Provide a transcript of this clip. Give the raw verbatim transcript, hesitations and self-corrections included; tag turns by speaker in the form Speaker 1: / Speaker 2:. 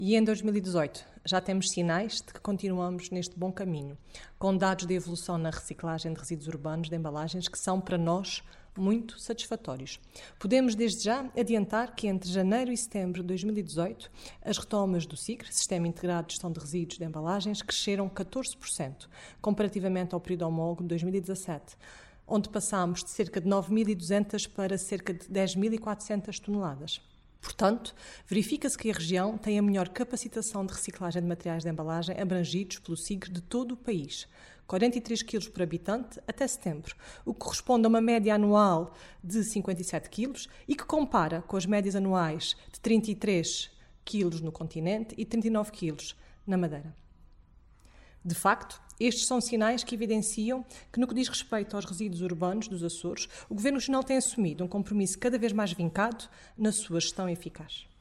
Speaker 1: E em dois mil e dezoito já temos sinais de que continuamos neste bom caminho, com dados de evolução na reciclagem de resíduos urbanos de embalagens que são, para nós, muito satisfatórios. Podemos, desde já, adiantar que entre janeiro e setembro de dois mil e dezoito, as retomas do SICR, Sistema Integrado de Gestão de Resíduos de Embalagens, cresceram catorze por cento, comparativamente ao período homólogo de dois mil e dezassete, onde passámos de cerca de nove mil e duzentas para cerca de dez mil e quatrocentas toneladas. Portanto, verifica-se que a região tem a melhor capacitação de reciclagem de materiais de embalagem abrangidos pelo SICR de todo o país. quarenta e três quilos por habitante até setembro, o que corresponde a uma média anual de cinquenta e sete quilos e que compara com as médias anuais de trinta e três quilos no continente e trinta e nove quilos na Madeira. De facto, estes são sinais que evidenciam que, no que diz respeito aos resíduos urbanos dos Açores, o Governo Regional tem assumido um compromisso cada vez mais vincado na sua gestão eficaz.